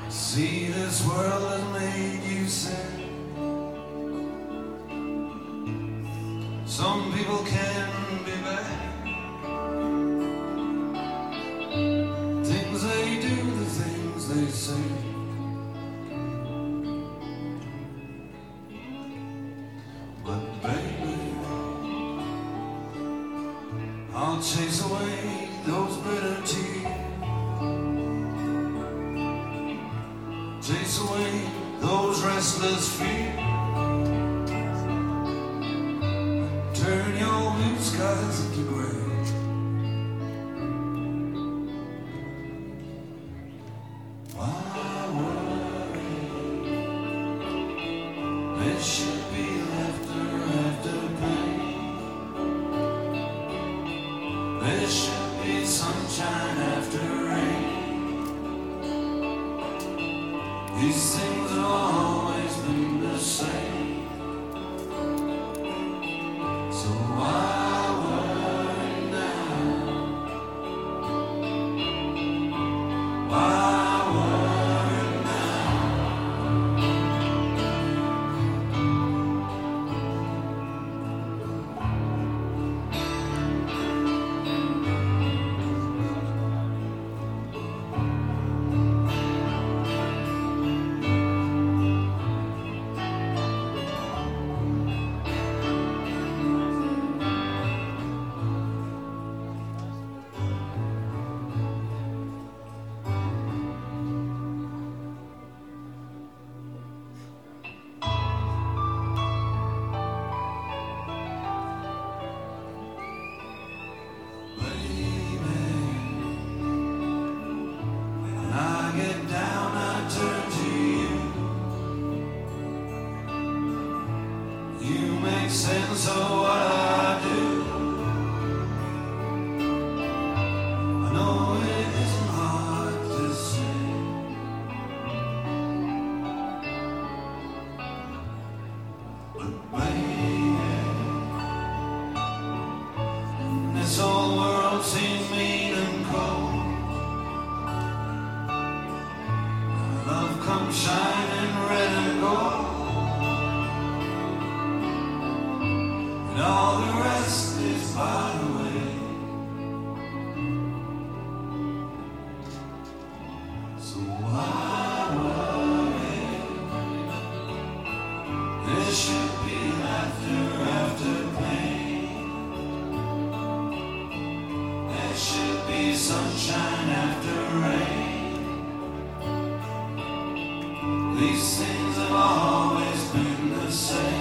See, this world has made you sad. Some people can be bad. Things they do, the things they say. But baby, I'll chase away those bitter tears. Chase away those restless fears. Turn your blue skies into gray. Why worry? There should be laughter after pain. There should be sunshine after rain. These things have always been the same. So why worry now? Why worry now? Sense of what I do. I know it isn't hard to say, but baby, this whole world seems mean and cold. Love comes shining red and gold. All the rest is by the way. So why worry? There should be laughter after pain. There should be sunshine after rain. These things have always been the same.